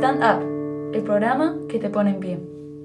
Stand Up, el programa que te pone en pie.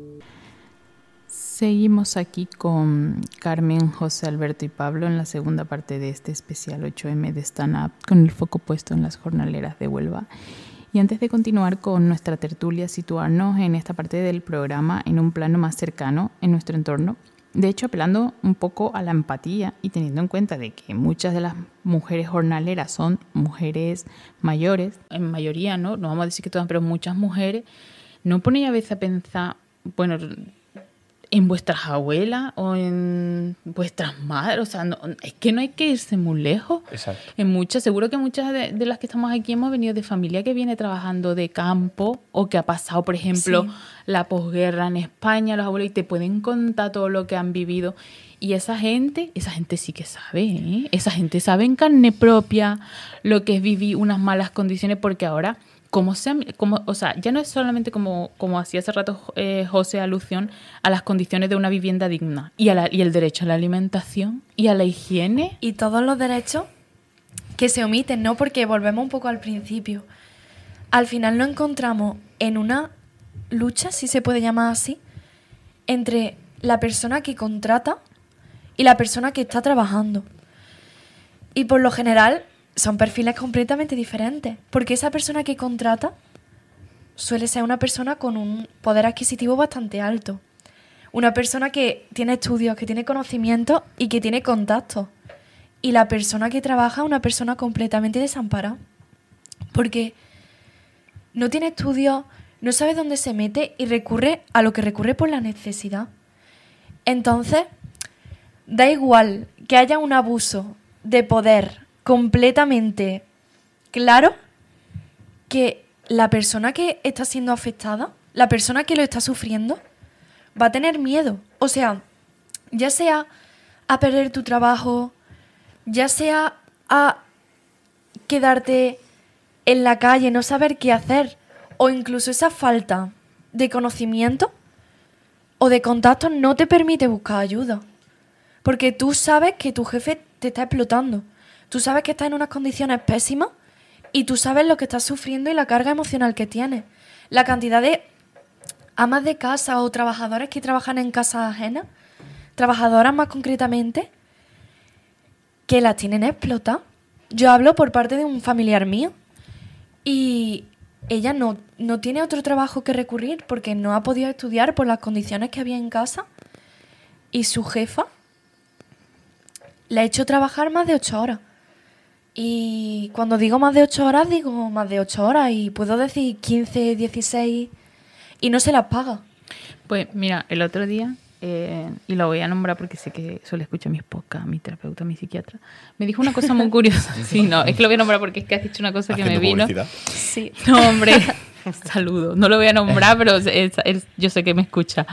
Seguimos aquí con Carmen, José Alberto y Pablo en la segunda parte de este especial 8M de Stand Up, con el foco puesto en las jornaleras de Huelva. Y antes de continuar con nuestra tertulia, situarnos en esta parte del programa en un plano más cercano en nuestro entorno. De hecho, apelando un poco a la empatía y teniendo en cuenta de que muchas de las mujeres jornaleras son mujeres mayores, en mayoría, no vamos a decir que todas, pero muchas mujeres, ¿no ponéis a veces a pensar, bueno, en vuestras abuelas o en vuestras madres? O sea, es que no hay que irse muy lejos. Exacto. Seguro que muchas de las que estamos aquí hemos venido de familia que viene trabajando de campo o que ha pasado, por ejemplo, la posguerra en España, los abuelos, y te pueden contar todo lo que han vivido. Y esa gente sí que sabe, ¿eh? Esa gente sabe en carne propia lo que es vivir unas malas condiciones, porque ahora... o sea, ya no es solamente como hacía hace rato José alusión a las condiciones de una vivienda digna y el derecho a la alimentación y a la higiene. Y todos los derechos que se omiten, ¿no? Porque volvemos un poco al principio. Al final nos encontramos en una lucha, si se puede llamar así, entre la persona que contrata y la persona que está trabajando. Y por lo general... son perfiles completamente diferentes, porque esa persona que contrata suele ser una persona con un poder adquisitivo bastante alto. Una persona que tiene estudios, que tiene conocimientos y que tiene contactos. Y la persona que trabaja es una persona completamente desamparada. Porque no tiene estudios, no sabe dónde se mete y recurre a lo que recurre por la necesidad. Entonces, da igual que haya un abuso de poder completamente claro, que la persona que está siendo afectada, la persona que lo está sufriendo, va a tener miedo. O sea, ya sea a perder tu trabajo, ya sea a quedarte en la calle, no saber qué hacer, o incluso esa falta de conocimiento o de contacto no te permite buscar ayuda. Porque tú sabes que tu jefe te está explotando. Tú sabes que estás en unas condiciones pésimas y tú sabes lo que estás sufriendo y la carga emocional que tienes. La cantidad de amas de casa o trabajadores que trabajan en casas ajenas, trabajadoras más concretamente, que las tienen explotadas. Yo hablo por parte de un familiar mío y ella no tiene otro trabajo que recurrir porque no ha podido estudiar por las condiciones que había en casa, y su jefa le ha hecho trabajar más de 8 horas. Y cuando digo más de 8 horas, digo más de 8 horas. Y puedo decir 15, 16 y no se las paga. Pues mira, el otro día, y lo voy a nombrar porque sé que suele escuchar mis podcasts, mi terapeuta, mi psiquiatra, me dijo una cosa muy curiosa. Sí, no, es que lo voy a nombrar porque es que has dicho una cosa que me vino. Sí. No, hombre, saludo. No lo voy a nombrar, pero yo sé que me escucha.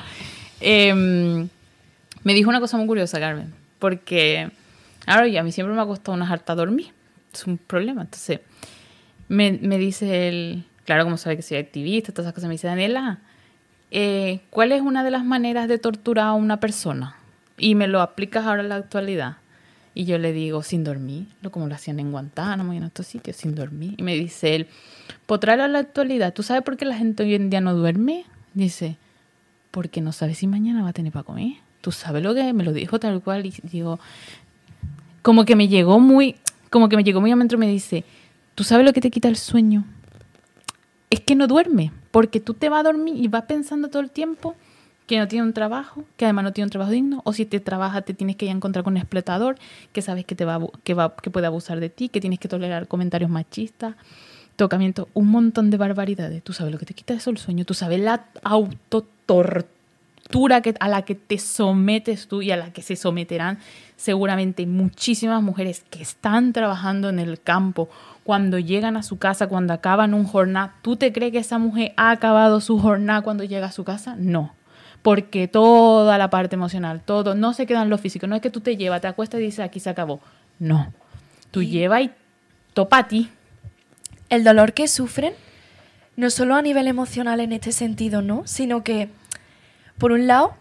Me dijo una cosa muy curiosa, Carmen, porque ahora a mí siempre me ha costado unas hartas dormir. Es un problema. Entonces, me dice él, claro, como sabe que soy activista, todas esas cosas, me dice, Daniela, ¿cuál es una de las maneras de torturar a una persona? Y me lo aplicas ahora en la actualidad. Y yo le digo, sin dormir, como lo hacían en Guantánamo y en estos sitios, sin dormir. Y me dice él, pues tráelo a la actualidad. ¿Tú sabes por qué la gente hoy en día no duerme? Dice, porque no sabe si mañana va a tener para comer. ¿Tú sabes lo que es? Me lo dijo tal cual. Y digo, como que me llegó muy adentro, me dice, ¿tú sabes lo que te quita el sueño? Es que no duerme, porque tú te vas a dormir y vas pensando todo el tiempo que no tiene un trabajo, que además no tiene un trabajo digno, o si te trabaja te tienes que ir a encontrar con un explotador, que sabes que que puede abusar de ti, que tienes que tolerar comentarios machistas, tocamientos, un montón de barbaridades. ¿Tú sabes lo que te quita eso el sueño? ¿Tú sabes la autotortura a la que te sometes tú y a la que se someterán seguramente muchísimas mujeres que están trabajando en el campo? Cuando llegan a su casa, cuando acaban un jornada, ¿tú te crees que esa mujer ha acabado su jornada cuando llega a su casa? No, porque toda la parte emocional, todo, no se queda en lo físico. No es que tú te llevas, te acuestas y dices, aquí se acabó. No, tú llevas y topa a ti. El dolor que sufren, no solo a nivel emocional en este sentido, ¿no? Sino que, por un lado,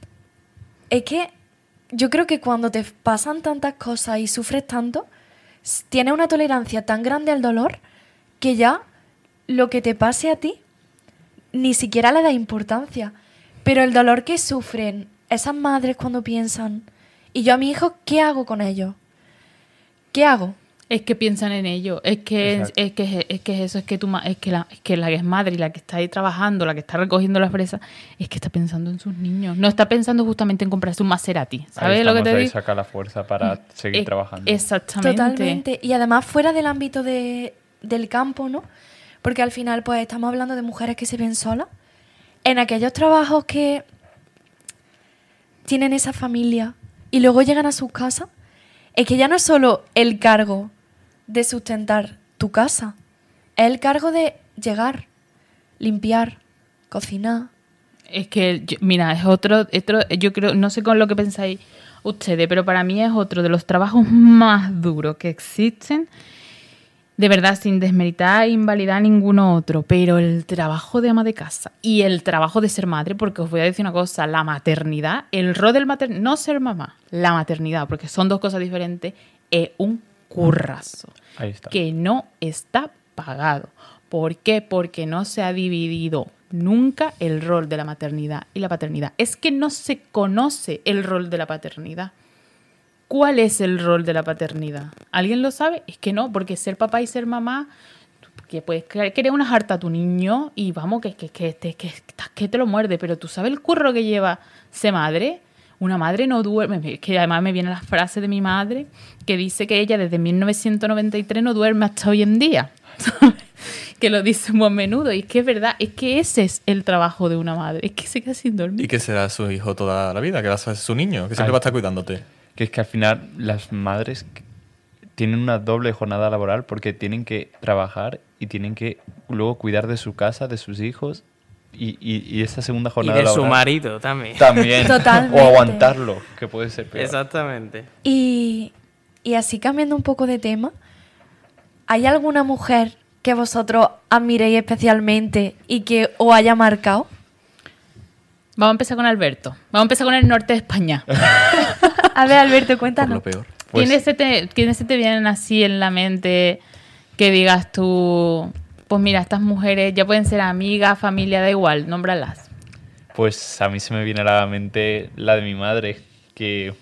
es que yo creo que cuando te pasan tantas cosas y sufres tanto, tienes una tolerancia tan grande al dolor que ya lo que te pase a ti ni siquiera le da importancia. Pero el dolor que sufren esas madres cuando piensan, ¿y yo a mi hijo qué hago con ellos? ¿Qué hago? Es que piensan en ello, es que eso, es que la que es madre y la que está ahí trabajando, la que está recogiendo las fresas, es que está pensando en sus niños. No está pensando justamente en comprarse un Maserati, ¿sabes lo que te digo? Saca la fuerza para seguir trabajando. Exactamente. Totalmente. Y además fuera del ámbito del campo, ¿no? Porque al final pues estamos hablando de mujeres que se ven solas. En aquellos trabajos que tienen esa familia y luego llegan a sus casas, es que ya no es solo el cargo de sustentar tu casa, es el cargo de llegar, limpiar, cocinar. Es que, mira, es otro, yo creo, no sé con lo que pensáis ustedes, pero para mí es otro de los trabajos más duros que existen. De verdad, sin desmeritar e invalidar ninguno otro, pero el trabajo de ama de casa y el trabajo de ser madre, porque os voy a decir una cosa, la maternidad, el rol del no ser mamá, la maternidad, porque son dos cosas diferentes, es un currazo. Ahí está. Que no está pagado. ¿Por qué? Porque no se ha dividido nunca el rol de la maternidad y la paternidad. Es que no se conoce el rol de la paternidad. ¿Cuál es el rol de la paternidad? ¿Alguien lo sabe? Es que no, porque ser papá y ser mamá, que puedes querer una jarta a tu niño y vamos, que te lo muerde, pero tú sabes el curro que lleva ser madre. Una madre no duerme, que además me viene la frase de mi madre que dice que ella desde 1993 no duerme hasta hoy en día. Que lo dice muy a menudo y es que es verdad, es que ese es el trabajo de una madre, es que se queda sin dormir. Y que será su hijo toda la vida, que va a ser su niño, que siempre va a estar cuidándote. Que es que al final las madres tienen una doble jornada laboral porque tienen que trabajar y tienen que luego cuidar de su casa, de sus hijos y esa segunda Y jornada de laboral. su marido también. También. Totalmente. O aguantarlo, que puede ser peor. Exactamente. Y así cambiando un poco de tema, ¿hay alguna mujer que vosotros admiréis especialmente y que os haya marcado? Vamos a empezar con Alberto. Vamos a empezar con el norte de España. A ver, Alberto, Por cuéntanos. lo peor. Pues- ¿Quiénes se te vienen así en la mente que digas tú, pues mira, estas mujeres ya pueden ser amigas, familia, da igual, nómbralas? Pues a mí se me viene a la mente la de mi madre, que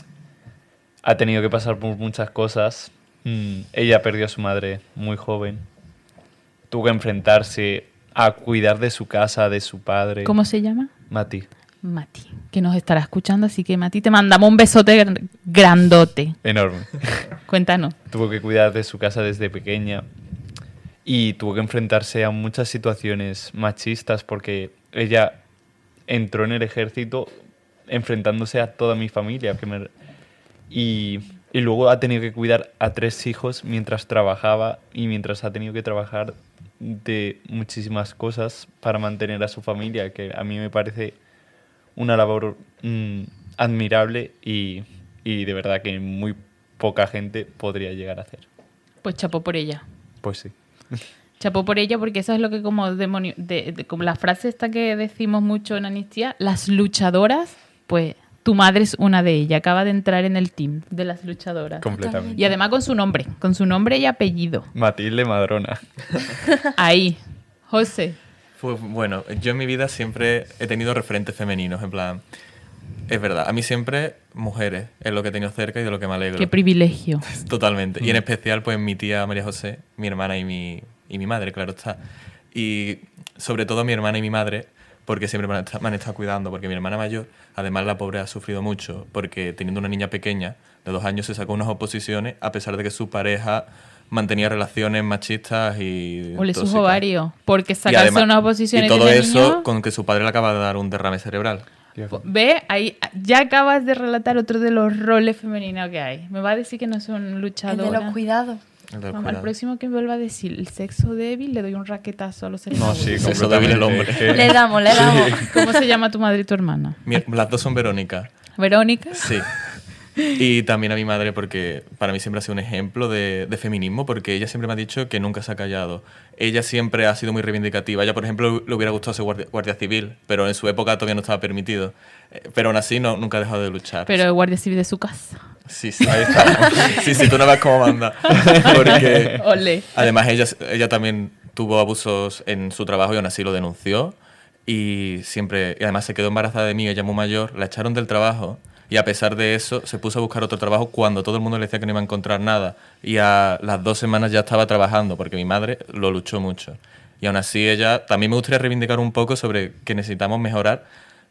ha tenido que pasar por muchas cosas. Ella perdió a su madre muy joven. Tuvo que enfrentarse a cuidar de su casa, de su padre. ¿Cómo se llama? Mati. Mati, que nos estará escuchando, así que Mati, te mandamos un besote grandote. Enorme. Cuéntanos. Tuvo que cuidar de su casa desde pequeña y tuvo que enfrentarse a muchas situaciones machistas porque ella entró en el ejército enfrentándose a toda mi familia. Y luego ha tenido que cuidar a 3 hijos mientras trabajaba y mientras ha tenido que trabajar de muchísimas cosas para mantener a su familia, que a mí me parece una labor admirable y de verdad que muy poca gente podría llegar a hacer. Pues chapó por ella. Pues sí. Chapó por ella porque eso es lo que como demonio, como la frase esta que decimos mucho en Amnistía, las luchadoras, pues tu madre es una de ellas, acaba de entrar en el team de las luchadoras. Completamente. Y además con su nombre y apellido. Matilde Madrona. Ahí. José. Pues bueno, yo en mi vida siempre he tenido referentes femeninos, en plan... Es verdad, a mí siempre mujeres es lo que he tenido cerca y de lo que me alegro. Qué privilegio. Totalmente. Y en especial, pues mi tía María José, mi hermana y mi madre, claro está. Y sobre todo mi hermana y mi madre, porque siempre me han estado cuidando, porque mi hermana mayor, además la pobre ha sufrido mucho, porque teniendo una niña pequeña de 2 años se sacó unas oposiciones, a pesar de que su pareja mantenía relaciones machistas y Ole sus tóxicas. ovarios. Porque Y sacarse además- unas oposiciones y todo de eso niño, con que su padre le acaba de dar un derrame cerebral. ve, ahí ya acabas de relatar otro de los roles femeninos que hay. Me va a decir que no son El de luchadoras. los cuidados. El del Vamos, al cuidado. próximo que vuelva a decir el sexo débil, le doy un raquetazo a los seres No, humanos. sí, Eso completamente. débil el hombre. Es que- Le damos. ¿Cómo se llama tu madre y tu hermana? Las dos son Verónica. Verónica. Sí. Y también a mi madre, porque para mí siempre ha sido un ejemplo de feminismo, porque ella siempre me ha dicho que nunca se ha callado. Ella siempre ha sido muy reivindicativa. Ella, por ejemplo, le hubiera gustado ser guardia civil, pero en su época todavía no estaba permitido. Pero aún así nunca ha dejado de luchar. Pero el guardia civil de su casa. Sí, sí, ahí está. Sí, sí, tú no ves cómo manda. Porque Ole. además ella también tuvo abusos en su trabajo y aún así lo denunció. y siempre, y además se quedó embarazada de mí, ella muy mayor, la echaron del trabajo y a pesar de eso se puso a buscar otro trabajo cuando todo el mundo le decía que no iba a encontrar nada y a las 2 semanas ya estaba trabajando porque mi madre lo luchó mucho. Y aún así ella, también me gustaría reivindicar un poco sobre que necesitamos mejorar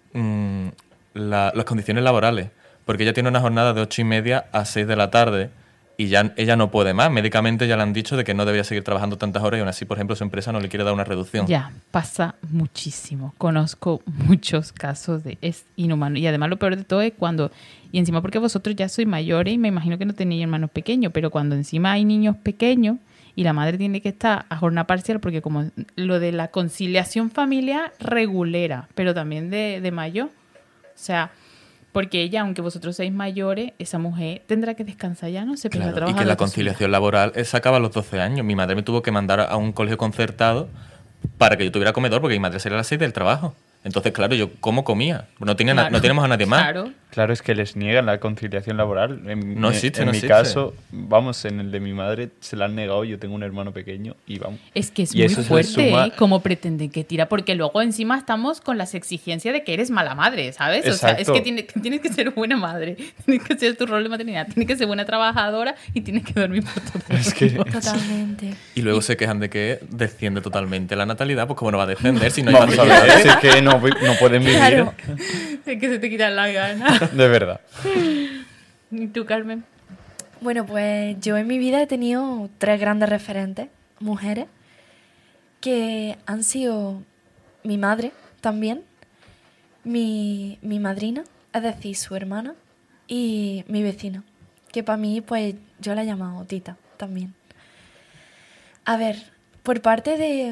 las condiciones laborales, porque ella tiene una jornada de 8:30 a 6 de la tarde y ya ella no puede más. Médicamente ya le han dicho de que no debería seguir trabajando tantas horas y aún así, por ejemplo, su empresa no le quiere dar una reducción. Ya, pasa muchísimo. Conozco muchos casos de... Es inhumano. Y además lo peor de todo es cuando... Y encima porque vosotros ya sois mayores y me imagino que no tenéis hermanos pequeños, pero cuando encima hay niños pequeños y la madre tiene que estar a jornada parcial porque como lo de la conciliación familiar regulera, pero también de mayor. O sea... Porque ella, aunque vosotros seáis mayores, esa mujer tendrá que descansar ya, ¿no? Se pega a Claro, y trabajar que la lo que conciliación laboral se acaba a los 12 años. Mi madre me tuvo que mandar a un colegio concertado para que yo tuviera comedor, porque mi madre salía a las 6 del trabajo. Entonces, claro, yo ¿cómo comía? No teníamos a nadie más. Claro. Claro, es que les niegan la conciliación laboral. No existe, en no mi existe. caso, vamos, en el de mi madre se la han negado. Yo tengo un hermano pequeño y vamos. Es que es Y muy eso se fuerte, suma- ¿eh? Cómo pretenden que tira, porque luego encima estamos con las exigencias de que eres mala madre, ¿sabes? O sea, es Exacto. que tienes que ser buena madre, tienes que ser tu rol de maternidad, tienes que ser buena trabajadora y tienes que dormir por todo el Es que- mundo. Totalmente. Y luego se quejan de que desciende totalmente la natalidad, pues cómo no va a descender si no hay Vamos a ver, natalidad? si es que no pueden vivir. Claro. Es que se te quitan las ganas. De verdad. ¿Y tú, Carmen? Bueno, pues yo en mi vida he tenido 3 grandes referentes, mujeres, que han sido mi madre también, mi madrina, es decir, su hermana, y mi vecina, que para mí, pues yo la he llamado Tita también. A ver, por parte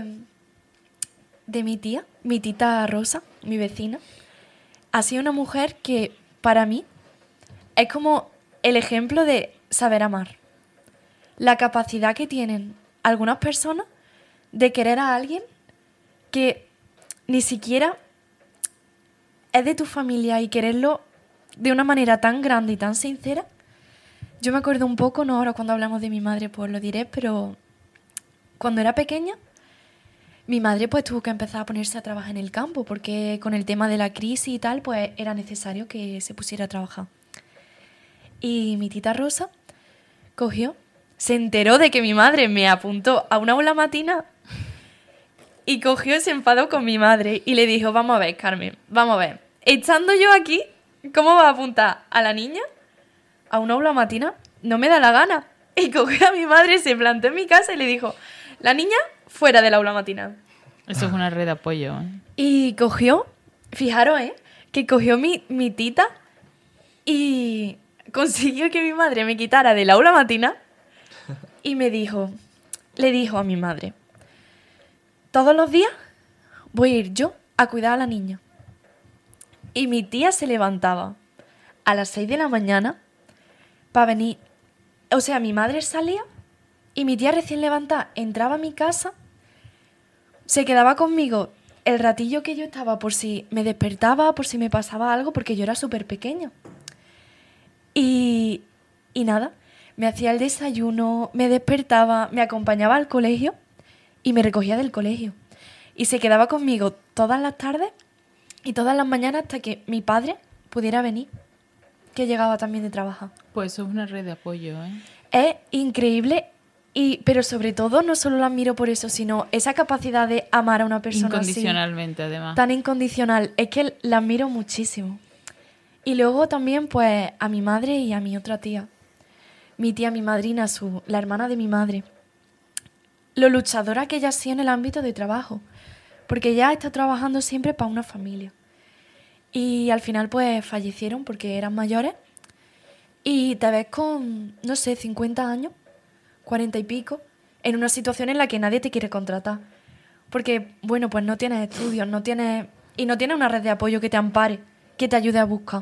de mi tía, mi tita Rosa, mi vecina, ha sido una mujer que para mí es como el ejemplo de saber amar. La capacidad que tienen algunas personas de querer a alguien que ni siquiera es de tu familia y quererlo de una manera tan grande y tan sincera. Yo me acuerdo un poco, no ahora cuando hablamos de mi madre, pues lo diré, pero cuando era pequeña, mi madre pues tuvo que empezar a ponerse a trabajar en el campo porque con el tema de la crisis y tal, pues era necesario que se pusiera a trabajar. Y mi tita Rosa cogió, se enteró de que mi madre me apuntó a una aula matina y cogió y se enfadó con mi madre y le dijo, vamos a ver, Carmen, vamos a ver, estando yo aquí, ¿cómo vas a apuntar a la niña a una aula matina? No me da la gana. Y cogió a mi madre, se plantó en mi casa y le dijo, la niña fuera del aula matina. Eso es una red de apoyo, ¿eh? Y cogió, fijaros, que cogió mi tita y consiguió que mi madre me quitara del aula matina y le dijo a mi madre, todos los días voy a ir yo a cuidar a la niña. Y mi tía se levantaba a las 6 de la mañana para venir. O sea, mi madre salía y mi tía recién levantada entraba a mi casa, se quedaba conmigo el ratillo que yo estaba por si me despertaba, por si me pasaba algo, porque yo era súper pequeña. Y nada, me hacía el desayuno, me despertaba, me acompañaba al colegio y me recogía del colegio. Y se quedaba conmigo todas las tardes y todas las mañanas hasta que mi padre pudiera venir, que llegaba también de trabajar. Pues eso es una red de apoyo, ¿eh? Es increíble, pero sobre todo no solo la admiro por eso, sino esa capacidad de amar a una persona así, Incondicionalmente, además. tan incondicional. Es que la admiro muchísimo. Y luego también pues a mi madre y a mi otra tía. Mi tía, mi madrina, la hermana de mi madre. Lo luchadora que ella ha sido en el ámbito de trabajo. Porque ella está trabajando siempre para una familia. Y al final pues fallecieron porque eran mayores. Y te ves con, no sé, 50 años, 40 y pico, en una situación en la que nadie te quiere contratar. Porque, bueno, pues no tienes estudios, no tienes una red de apoyo que te ampare, que te ayude a buscar.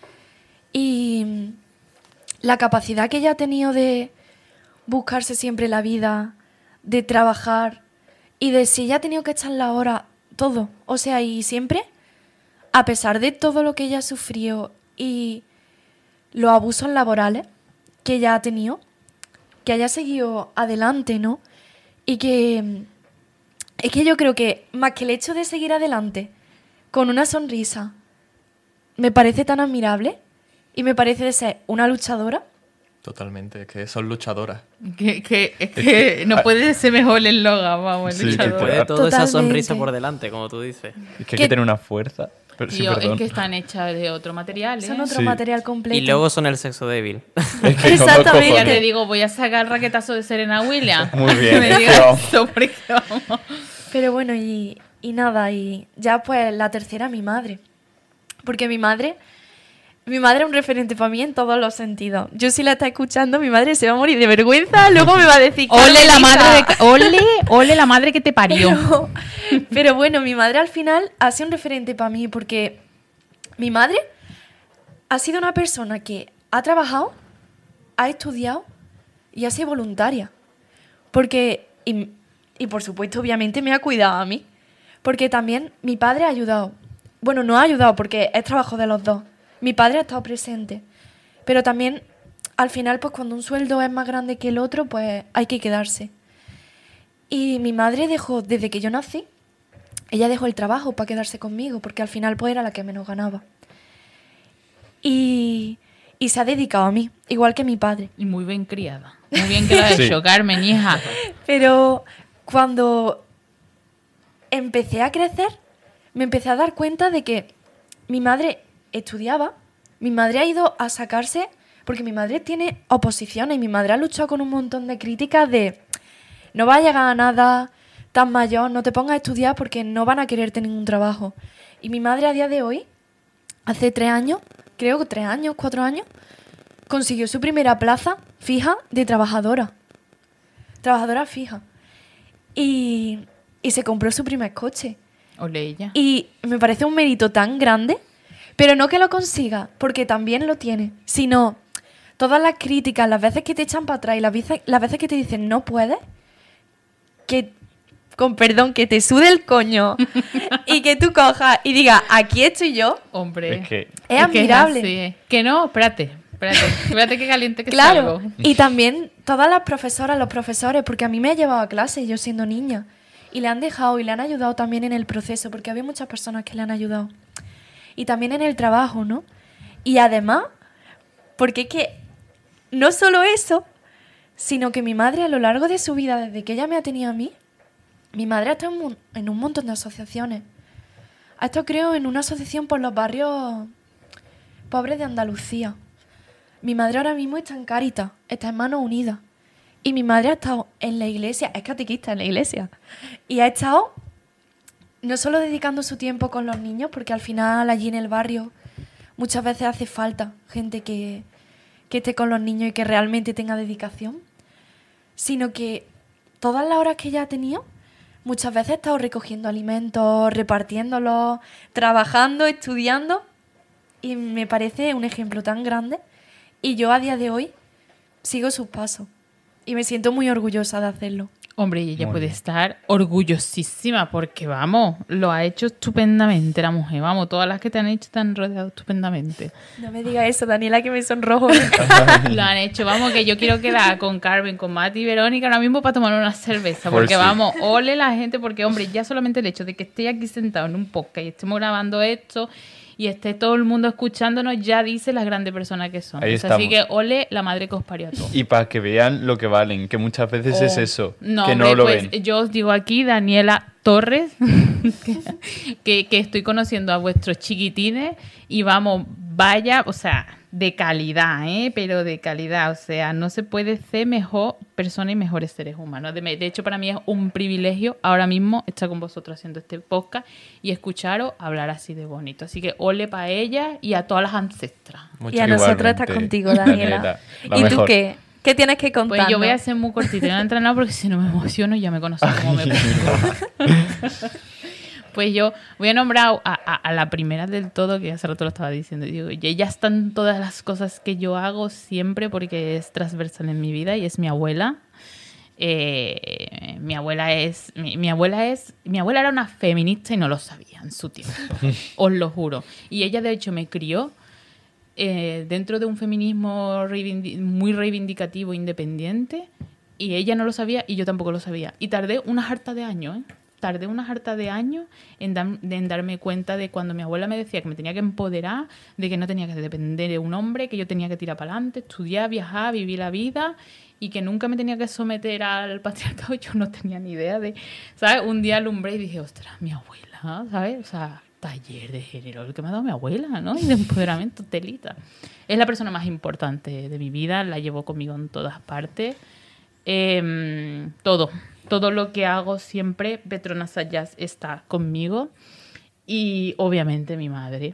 Y la capacidad que ella ha tenido de buscarse siempre la vida, de trabajar y de si ella ha tenido que echar la hora, todo. O sea, y siempre, a pesar de todo lo que ella sufrió y los abusos laborales que ella ha tenido, que haya seguido adelante, ¿no? Y que es que yo creo que más que el hecho de seguir adelante, con una sonrisa, me parece tan admirable y me parece de ser una luchadora. Totalmente, es que son luchadoras. Es que no puede ser mejor el eslogan, vamos, Sí, luchador. que Puede toda esa Totalmente. sonrisa por delante, como tú dices. Es que hay ¿Qué? que tener una fuerza. Pero, sí, Tío, es perdón. que están hechas de otro material, ¿eh? Son otro Sí. material completo. Y luego son el sexo débil. Es que son dos Exactamente. Ya cojones. te digo, voy a sacar el raquetazo de Serena Williams. Muy bien, Me es digas que vamos. eso, porque vamos. Pero bueno, y nada, y ya pues la tercera, mi madre. Porque mi madre es un referente para mí en todos los sentidos. Yo si la está escuchando, mi madre se va a morir de vergüenza, luego me va a decir... Ole la madre "Carmelita". ole la madre que te parió. Pero bueno, mi madre al final ha sido un referente para mí porque mi madre ha sido una persona que ha trabajado, ha estudiado y ha sido voluntaria. Porque, y por supuesto, obviamente me ha cuidado a mí. Porque también mi padre ha ayudado. Bueno, no ha ayudado porque es trabajo de los dos. Mi padre ha estado presente. Pero también, al final, pues cuando un sueldo es más grande que el otro, pues hay que quedarse. Y mi madre dejó, desde que yo nací, ella dejó el trabajo para quedarse conmigo, porque al final pues era la que menos ganaba. Y se ha dedicado a mí, igual que mi padre. Y muy bien criada. Muy bien que lo has Sí. hecho, Carmen, hija. Pero cuando empecé a crecer, me empecé a dar cuenta de que mi madre estudiaba, mi madre ha ido a sacarse, porque mi madre tiene oposiciones y mi madre ha luchado con un montón de críticas de no vas a llegar a nada tan mayor, no te pongas a estudiar porque no van a quererte ningún trabajo. Y mi madre a día de hoy, hace 3 años, creo que 3 años, 4 años, consiguió su primera plaza fija de trabajadora. Trabajadora fija. Y se compró su primer coche. Ole ella. Y me parece un mérito tan grande, pero no que lo consiga, porque también lo tiene, sino todas las críticas, las veces que te echan para atrás y las veces que te dicen no puedes, que, con perdón, que te sude el coño y que tú cojas y digas, aquí estoy yo, Hombre. Es que es admirable. así. Que no, espérate que caliente que Claro, salgo. y también todas las profesoras, los profesores, porque a mí me ha llevado a clase yo siendo niña, y le han dejado y le han ayudado también en el proceso, porque había muchas personas que le han ayudado. Y también en el trabajo, ¿no? Y además, porque es que no solo eso, sino que mi madre a lo largo de su vida, desde que ella me ha tenido a mí, mi madre ha estado en un montón de asociaciones. Ha estado, creo, en una asociación por los barrios pobres de Andalucía. Mi madre ahora mismo está en Cáritas, está en Manos Unidas. Y mi madre ha estado en la iglesia, es catequista en la iglesia. Y ha estado no solo dedicando su tiempo con los niños, porque al final allí en el barrio muchas veces hace falta gente que esté con los niños y que realmente tenga dedicación, sino que todas las horas que ella ha tenido, muchas veces ha estado recogiendo alimentos, repartiéndolos, trabajando, estudiando, y me parece un ejemplo tan grande. Y yo a día de hoy sigo sus pasos y me siento muy orgullosa de hacerlo. Hombre, y ella Muy puede bien. estar orgullosísima porque, vamos, lo ha hecho estupendamente la mujer. Vamos, todas las que te han hecho te han rodeado estupendamente. No me digas eso, Daniela, que me sonrojo. Lo han hecho, vamos, que yo quiero quedar con Carmen, con Mati y Verónica ahora mismo para tomar una cerveza. Pues Porque, sí. vamos, ole la gente, porque, hombre, ya solamente el hecho de que esté aquí sentado en un podcast y estemos grabando esto y esté todo el mundo escuchándonos, ya dice las grandes personas que son. Ahí O sea, así estamos. que ole la madre que os parió a todos. Y para que vean lo que valen, que muchas veces es Oh. eso, No, que hombre, no lo pues, ven. yo os digo aquí, Daniela Torres, que estoy conociendo a vuestros chiquitines y vamos, vaya, o sea, de calidad, pero de calidad, o sea, no se puede ser mejor persona y mejores seres humanos. De hecho, para mí es un privilegio ahora mismo estar con vosotros haciendo este podcast y escucharos hablar así de bonito. Así que ole para ella y a todas las ancestras. Y a nosotros estás contigo, Daniela. la ¿Y tú mejor. qué? ¿Qué tienes que contar? Pues yo voy a ser muy cortita y no entrenar porque si no me emociono y ya me conocen cómo me pongo. Pues yo voy a nombrar a la primera del todo, que hace rato lo estaba diciendo. Digo, y ella está en todas las cosas que yo hago siempre porque es transversal en mi vida y es mi abuela. Mi abuela era una feminista y no lo sabía en su tiempo, os lo juro. Y ella de hecho me crió dentro de un feminismo muy reivindicativo, independiente, y ella no lo sabía y yo tampoco lo sabía. Y tardé unas hartas de años, tardé unas hartas de años en darme cuenta de cuando mi abuela me decía que me tenía que empoderar, de que no tenía que depender de un hombre, que yo tenía que tirar para adelante, estudiar, viajar, vivir la vida y que nunca me tenía que someter al patriarcado. Yo no tenía ni idea de, ¿sabes? Un día alumbré y dije, ostras, mi abuela, ¿sabes? O sea, taller de género, el que me ha dado mi abuela, ¿no? Y de empoderamiento, telita. Es la persona más importante de mi vida, la llevo conmigo en todas partes. Todo lo que hago siempre, Petronas Sayas está conmigo y obviamente mi madre,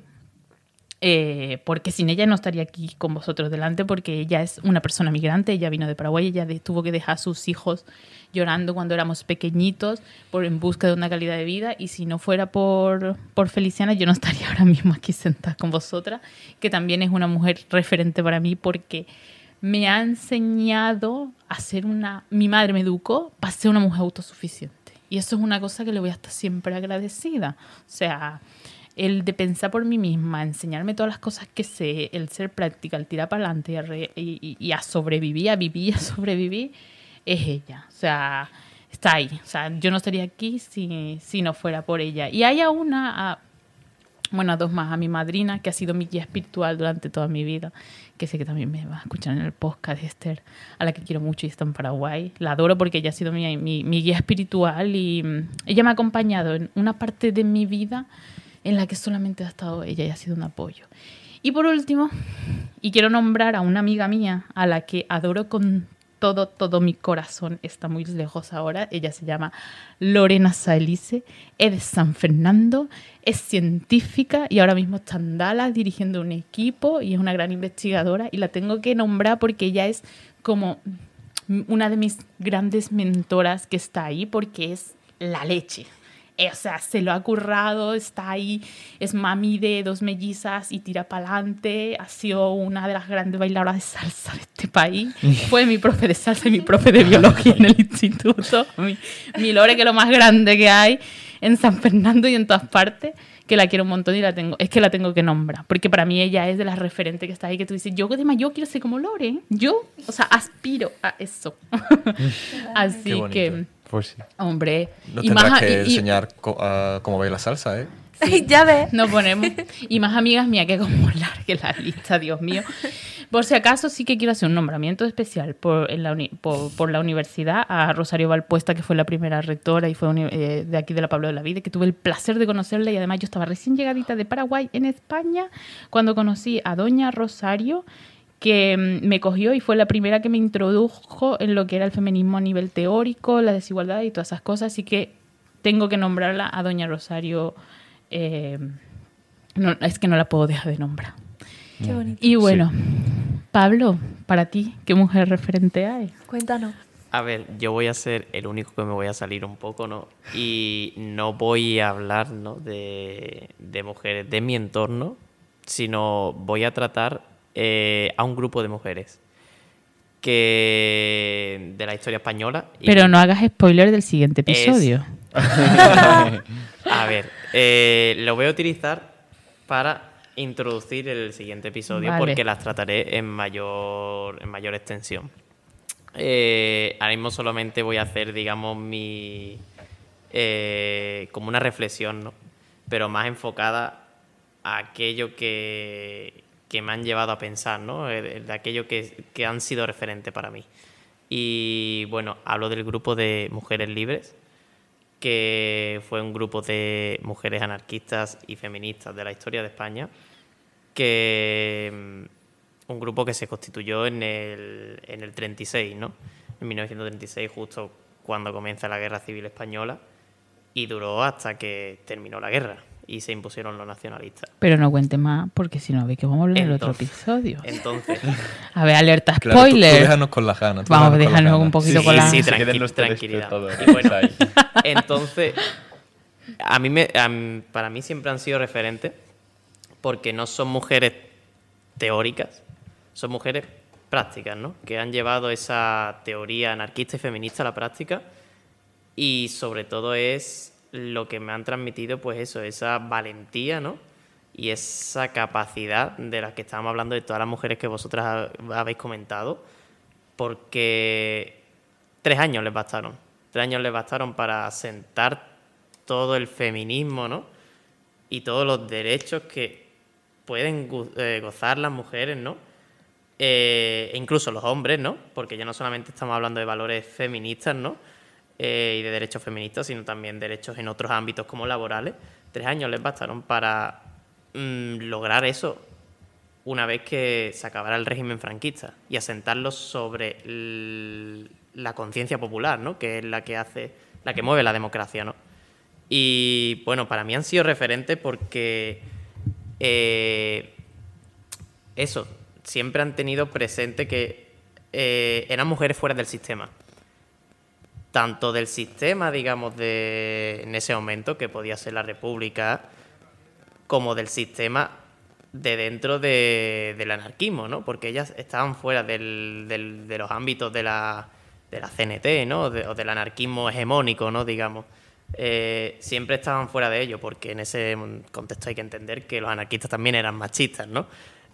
porque sin ella no estaría aquí con vosotros delante, porque ella es una persona migrante, ella vino de Paraguay, ella tuvo que dejar a sus hijos llorando cuando éramos pequeñitos en busca de una calidad de vida, y si no fuera por Feliciana yo no estaría ahora mismo aquí sentada con vosotras, que también es una mujer referente para mí porque me ha enseñado a ser mi madre me educó para ser una mujer autosuficiente. Y eso es una cosa que le voy a estar siempre agradecida. O sea, el de pensar por mí misma, enseñarme todas las cosas que sé, el ser práctica, el tirar para adelante y a sobrevivir, a vivir, a sobrevivir, es ella. O sea, está ahí. O sea, yo no estaría aquí si no fuera por ella. Y hay a dos más, a mi madrina, que ha sido mi guía espiritual durante toda mi vida, que sé que también me va a escuchar en el podcast, de Esther, a la que quiero mucho y está en Paraguay. La adoro porque ella ha sido mi guía espiritual y ella me ha acompañado en una parte de mi vida en la que solamente ha estado ella y ha sido un apoyo. Y por último, y quiero nombrar a una amiga mía a la que adoro con todo mi corazón, está muy lejos ahora. Ella se llama Lorena Saelice, es de San Fernando, es científica y ahora mismo está en Dallas dirigiendo un equipo y es una gran investigadora, y la tengo que nombrar porque ella es como una de mis grandes mentoras que está ahí, porque es la leche. O sea, se lo ha currado, está ahí, es mami de 2 mellizas y tira para adelante. Ha sido una de las grandes bailadoras de salsa de este país. Fue mi profe de salsa y mi profe de biología en el instituto. Mi Lore, que es lo más grande que hay en San Fernando y en todas partes, que la quiero un montón y la tengo que nombrar. Porque para mí ella es de las referentes que está ahí, que tú dices, yo quiero ser como Lore, ¿eh? Yo, o sea, aspiro a eso. Así que... Pues sí. Hombre, Nos tendrás que enseñar cómo veis la salsa, ¿eh? Sí. Ya ves. Nos ponemos. Y más amigas mías, que como largue la lista, Dios mío. Por si acaso, sí que quiero hacer un nombramiento especial por la universidad a Rosario Valpuesta, que fue la primera rectora y fue de aquí de la Pablo de la Vida, que tuve el placer de conocerla, y además yo estaba recién llegadita de Paraguay en España cuando conocí a doña Rosario, que me cogió y fue la primera que me introdujo en lo que era el feminismo a nivel teórico, la desigualdad y todas esas cosas. Así que tengo que nombrarla a doña Rosario. No, es que no la puedo dejar de nombrar. Qué bonito. Y bueno, sí. Pablo, para ti, ¿qué mujer referente hay? Cuéntanos. A ver, yo voy a ser el único que me voy a salir un poco, ¿no? Y no voy a hablar, ¿no?, de mujeres de mi entorno, sino voy a tratar a un grupo de mujeres de la historia española. Pero no hagas spoiler del siguiente episodio. A ver, lo voy a utilizar para introducir el siguiente episodio, vale, porque las trataré en mayor extensión. Ahora mismo solamente voy a hacer, digamos, como una reflexión, ¿no?, pero más enfocada a aquello que me han llevado a pensar, ¿no?, de aquello que han sido referente para mí. Y bueno, hablo del grupo de Mujeres Libres, que fue un grupo de mujeres anarquistas y feministas de la historia de España, un grupo que se constituyó en el 36, ¿no?, en 1936, justo cuando comienza la Guerra Civil Española, y duró hasta que terminó la guerra y se impusieron los nacionalistas. Pero no cuente más, porque si no, ve que vamos a hablar en otro episodio. Entonces... A ver, alerta, claro, spoiler. Tú déjanos con las ganas. Vamos a dejarnos un poquito con las ganas. ganas. Sí, tranquilidad. Y bueno, entonces, para mí siempre han sido referentes, porque no son mujeres teóricas, son mujeres prácticas, ¿no?, que han llevado esa teoría anarquista y feminista a la práctica, y sobre todo es lo que me han transmitido, pues eso, esa valentía, ¿no?, y esa capacidad de las que estábamos hablando, de todas las mujeres que vosotras habéis comentado, porque 3 años les bastaron. 3 años les bastaron para sentar todo el feminismo, ¿no? Y todos los derechos que pueden gozar las mujeres, ¿no? E incluso los hombres, ¿no? Porque ya no solamente estamos hablando de valores feministas, ¿no? Y de derechos feministas, sino también derechos en otros ámbitos como laborales. 3 años les bastaron para lograr eso una vez que se acabara el régimen franquista y asentarlo sobre la conciencia popular, ¿no? Que es la que mueve la democracia, ¿no? Y bueno, para mí han sido referentes porque eso, siempre han tenido presente que eran mujeres fuera del sistema. Tanto del sistema, digamos, en ese momento, que podía ser la República, como del sistema de dentro del anarquismo, ¿no? Porque ellas estaban fuera de los ámbitos de la CNT, ¿no? O del anarquismo hegemónico, ¿no? Digamos. Siempre estaban fuera de ello, porque en ese contexto hay que entender que los anarquistas también eran machistas, ¿no?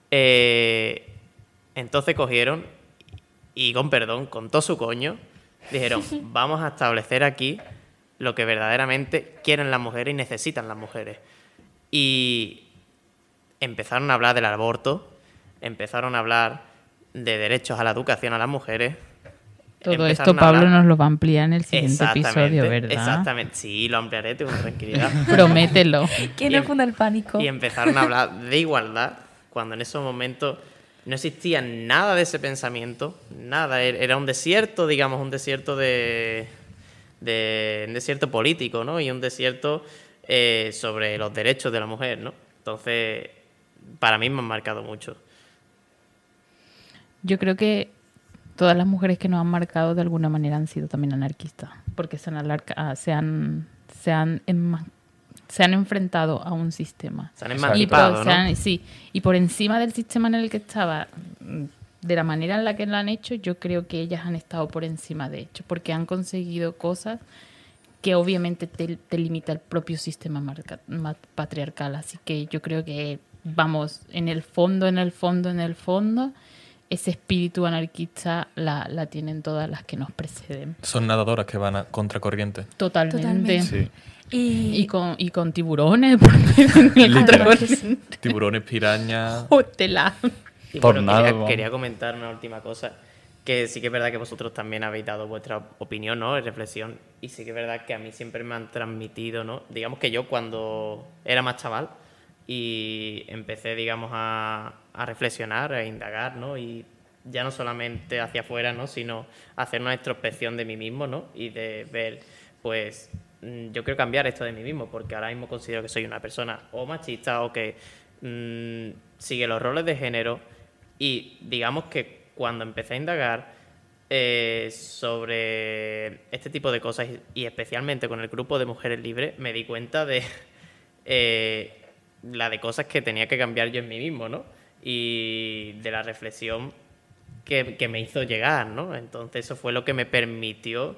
Entonces cogieron y, con perdón, con todo su coño, dijeron, vamos a establecer aquí lo que verdaderamente quieren las mujeres y necesitan las mujeres. Y empezaron a hablar del aborto, empezaron a hablar de derechos a la educación a las mujeres. Todo esto Pablo nos lo va a ampliar en el siguiente episodio, ¿verdad? Exactamente, sí, lo ampliaré con tranquilidad. Promételo. Que no cunda el pánico. Y empezaron a hablar de igualdad cuando en esos momentos no existía nada de ese pensamiento, nada, era un desierto, digamos, un desierto un desierto político, ¿no? Y un desierto sobre los derechos de la mujer, ¿no? Entonces, para mí me han marcado mucho. Yo creo que todas las mujeres que nos han marcado de alguna manera han sido también anarquistas, porque se han enfrentado a un sistema. Se han emancipado, ¿no? Sí, y por encima del sistema en el que estaba, de la manera en la que lo han hecho, yo creo que ellas han estado por encima de hecho, porque han conseguido cosas que obviamente te limita el propio sistema patriarcal. Así que yo creo que, vamos, en el fondo, ese espíritu anarquista la tienen todas las que nos preceden. Son nadadoras que van a contracorriente. Totalmente. Sí. Y con tiburones, porque en el contracorriente. Tiburones, pirañas. Hostela. Y bueno, Tornado, quería comentar una última cosa, que sí que es verdad que vosotros también habéis dado vuestra opinión, ¿no? Y reflexión, y sí que es verdad que a mí siempre me han transmitido, ¿no? Digamos que yo cuando era más chaval y empecé, digamos, a reflexionar, a indagar, ¿no? Y ya no solamente hacia afuera, ¿no? Sino hacer una introspección de mí mismo, ¿no? Y de ver, pues, yo quiero cambiar esto de mí mismo, porque ahora mismo considero que soy una persona o machista o que sigue los roles de género. Y digamos que cuando empecé a indagar sobre este tipo de cosas, y especialmente con el grupo de Mujeres Libres, me di cuenta de la de cosas que tenía que cambiar yo en mí mismo, ¿no? Y de la reflexión que me hizo llegar, ¿no? Entonces eso fue lo que me permitió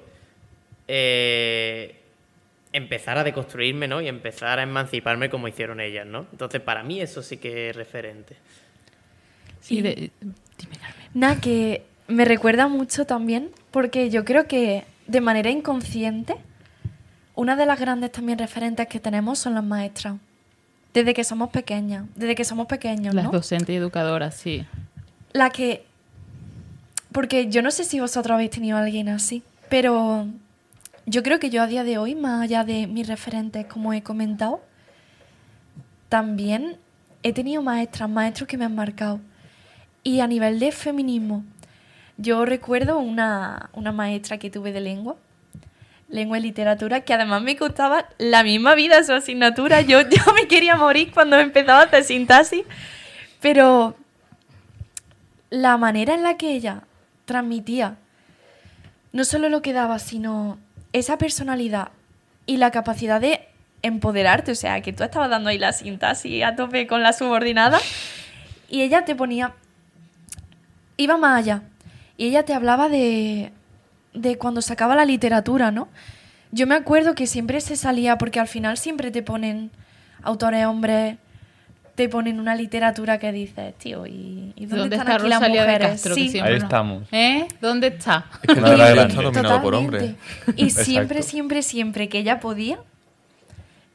empezar a deconstruirme, ¿no? Y empezar a emanciparme como hicieron ellas, ¿no? Entonces para mí eso sí que es referente. Sí, dime, Carmen. Nada, que me recuerda mucho también, porque yo creo que de manera inconsciente, una de las grandes también referentes que tenemos son las maestras. Desde que somos pequeños, ¿no? Las docentes y educadoras, sí. La que... Porque yo no sé si vosotros habéis tenido a alguien así, pero yo creo que yo a día de hoy, más allá de mis referentes, como he comentado, también he tenido maestros que me han marcado. Y a nivel de feminismo, yo recuerdo una maestra que tuve de lengua y literatura, que además me costaba la misma vida su asignatura. Yo me quería morir cuando empezaba a hacer sintaxis, pero la manera en la que ella transmitía no solo lo que daba, sino esa personalidad y la capacidad de empoderarte, o sea, que tú estabas dando ahí la sintaxis a tope con la subordinada y ella te ponía... Iba más allá. Y ella te hablaba de cuando sacaba la literatura, ¿no? Yo me acuerdo que siempre se salía, porque al final siempre te ponen autores hombres, te ponen una literatura que dices, tío, ¿y dónde están está aquí las Rosalía de mujeres? Castro, Sí. que siempre Ahí estamos. ¿Dónde está? Es que No era está grande. dominado por Totalmente. hombres. Y siempre, Exacto. siempre que ella podía,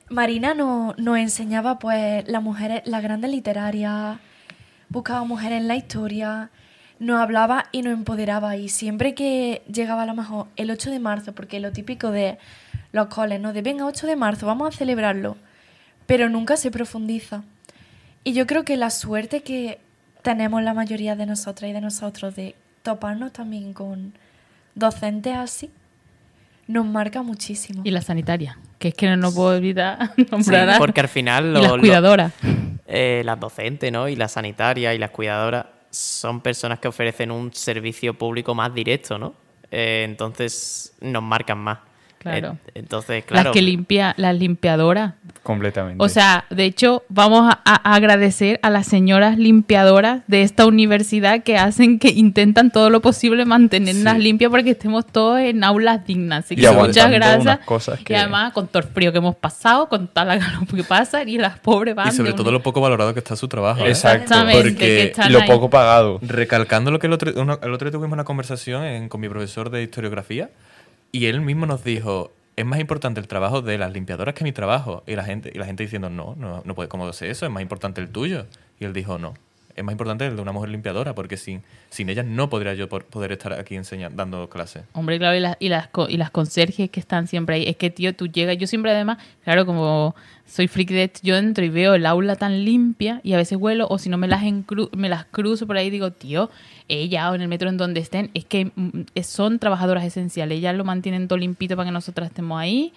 Marina nos enseñaba, pues, las mujeres, las grandes literarias, buscaba mujeres en la historia, nos hablaba y nos empoderaba. Y siempre que llegaba a lo mejor el 8 de marzo, porque lo típico de los coles, ¿no? De venga, 8 de marzo, vamos a celebrarlo. Pero nunca se profundiza. Y yo creo que la suerte que tenemos la mayoría de nosotras y de nosotros de toparnos también con docentes así, nos marca muchísimo. Y la sanitaria, que es que no puedo evitar Sí, nombrar a- porque al final y las cuidadoras. las docentes, ¿no? Y las sanitarias y las cuidadoras son personas que ofrecen un servicio público más directo, ¿no? Entonces nos marcan más. Claro. Entonces, claro. Las limpiadoras. Completamente. O sea, de hecho, vamos a agradecer a las señoras limpiadoras de esta universidad que intentan todo lo posible mantenernos Sí. limpias para que estemos todos en aulas dignas. Así Y que muchas aguantando gracias. unas cosas Y que- además, con todo el frío que hemos pasado, con toda la calor que pasa, y las pobres van Y sobre de todo un- lo poco valorado que está su trabajo. ¿eh? Exacto. Exactamente, porque- que Y están lo ahí. poco pagado. Recalcando lo que el otro día tuvimos una conversación con mi profesor de historiografía y él mismo nos dijo, es más importante el trabajo de las limpiadoras que mi trabajo. Y la gente diciendo, no puede, ¿cómo sé eso? Es más importante el tuyo. Y él dijo, no, es más importante el de una mujer limpiadora porque sin ellas no podría yo poder estar aquí dando clases. Hombre, claro, y las conserjes que están siempre ahí. Es que, tío, tú llegas... Yo siempre, además, claro, como soy freak de esto, yo entro y veo el aula tan limpia y a veces huelo, o si no me las cruzo por ahí y digo, tío, ella o en el metro en donde estén, es que son trabajadoras esenciales. Ellas lo mantienen todo limpito para que nosotras estemos ahí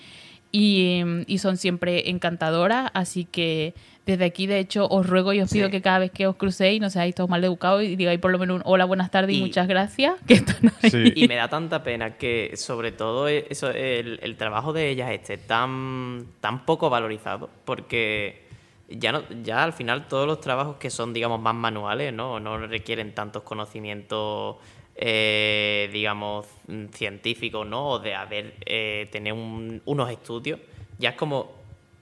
y son siempre encantadoras. Así que desde aquí, de hecho, os ruego y os pido Sí. que cada vez que os crucéis no seáis todos mal educados y digáis por lo menos un hola, buenas tardes y Y- muchas gracias, que están ahí. Sí. Y me da tanta pena que, sobre todo, eso, el trabajo de ellas esté tan poco valorizado, porque ya al final todos los trabajos que son, digamos, más manuales, no requieren tantos conocimientos, digamos, científicos, ¿no? O de tener unos estudios, ya es como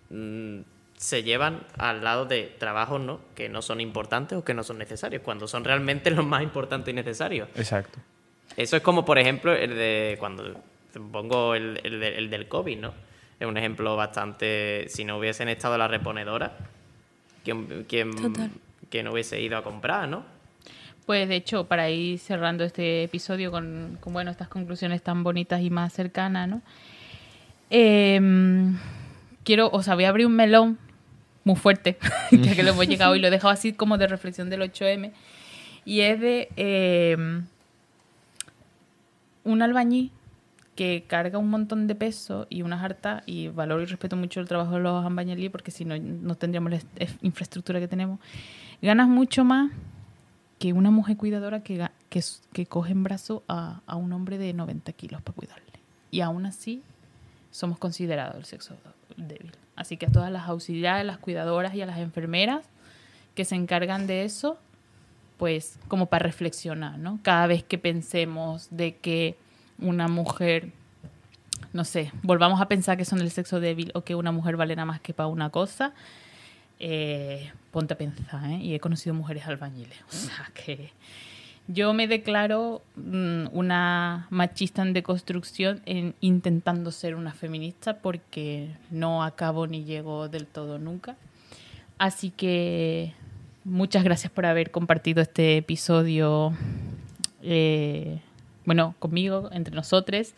se llevan al lado de trabajos, ¿no? Que no son importantes o que no son necesarios, cuando son realmente los más importantes y necesarios. Exacto. Eso es como, por ejemplo, el de cuando pongo el del COVID, ¿no? Es un ejemplo bastante... Si no hubiesen estado las reponedoras, Total. ¿quién hubiese ido a comprar, no? Pues de hecho, para ir cerrando este episodio con bueno, estas conclusiones tan bonitas y más cercanas, ¿no? Voy a abrir un melón muy fuerte, ya que lo hemos llegado y lo he dejado así como de reflexión del 8M. Y es de un albañil que carga un montón de peso y unas hartas, y valoro y respeto mucho el trabajo de los albañiles porque si no, no tendríamos la infraestructura que tenemos. Ganas mucho más que una mujer cuidadora que coge en brazo a un hombre de 90 kilos para cuidarle. Y aún así somos considerados el sexo débil. Así que a todas las auxiliares, las cuidadoras y a las enfermeras que se encargan de eso, pues como para reflexionar, ¿no? Cada vez que pensemos de que una mujer, no sé, volvamos a pensar que son del sexo débil o que una mujer vale nada más que para una cosa, ponte a pensar, ¿eh? Y he conocido mujeres albañiles. O sea que yo me declaro una machista en deconstrucción intentando ser una feminista porque no acabo ni llego del todo nunca. Así que muchas gracias por haber compartido este episodio, conmigo, entre nosotros.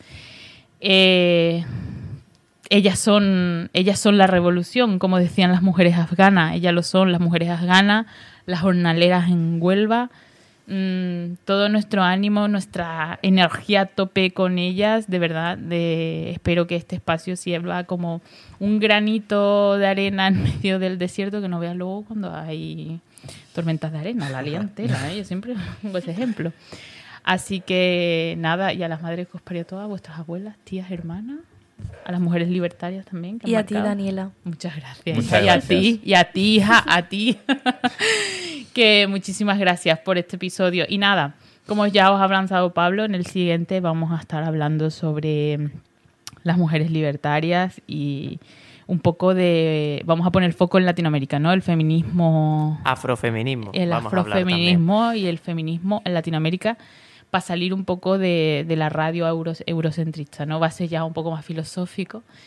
Ellas son la revolución, como decían las mujeres afganas. Ellas lo son, las mujeres afganas, las jornaleras en Huelva. Todo nuestro ánimo, nuestra energía a tope con ellas, de verdad. Espero que este espacio sirva como un granito de arena en medio del desierto, que no veas luego cuando hay tormentas de arena, la lía entera, ¿eh? Yo siempre pongo ese ejemplo. Así que nada, y a las madres que os parió todas, vuestras abuelas, tías, hermanas, a las mujeres libertarias también. Que Y han a ti, marcado. Daniela. Muchas gracias. Muchas y gracias. a ti, hija, a ti. Que muchísimas gracias por este episodio. Y nada, como ya os ha avanzado Pablo, en el siguiente vamos a estar hablando sobre las mujeres libertarias y un poco vamos a poner foco en Latinoamérica, ¿no? El feminismo, Afrofeminismo. el vamos a hablar también. afrofeminismo y el feminismo en Latinoamérica, para salir un poco de la radio eurocentrista, ¿no? Va a ser ya un poco más filosófico.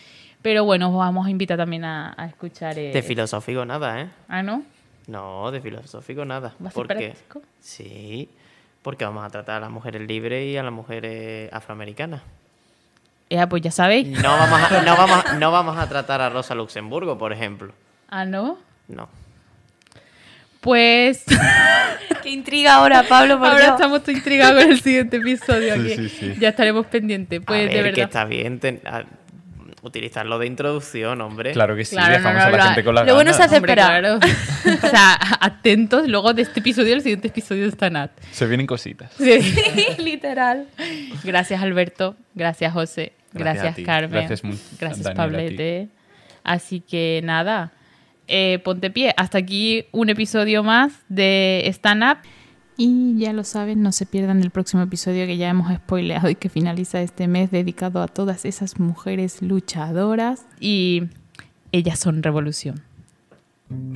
Pero bueno, os vamos a invitar también a escuchar... De filosófico nada, ¿eh? Ah, ¿no? No, de filosófico nada. ¿Va a ser práctico? Sí, porque vamos a tratar a las mujeres libres y a las mujeres afroamericanas. Pues ya sabéis. No vamos a tratar a Rosa Luxemburgo, por ejemplo. Ah, ¿no? No. Pues... Qué intriga ahora, Pablo, por Ahora Dios. estamos todos intrigados con el siguiente episodio. Sí, que sí, sí. Ya estaremos pendientes. Pues a de ver, verdad. que está bien utilizarlo de introducción, hombre. Claro que sí, Claro, dejamos no, a la gente con la lo bueno gana. se hace Hombre, esperar. claro. O sea, atentos luego de este episodio al siguiente episodio de Stanat. Se vienen cositas. Sí. Literal. Gracias, Alberto. Gracias, José. Gracias Gracias, a ti. Carmen. Gracias, Gracias, Daniel, Pablete. Así que nada, ponte pie. Hasta aquí un episodio más de Stand Up. Y ya lo saben, no se pierdan el próximo episodio que ya hemos spoileado y que finaliza este mes dedicado a todas esas mujeres luchadoras. Y ellas son revolución.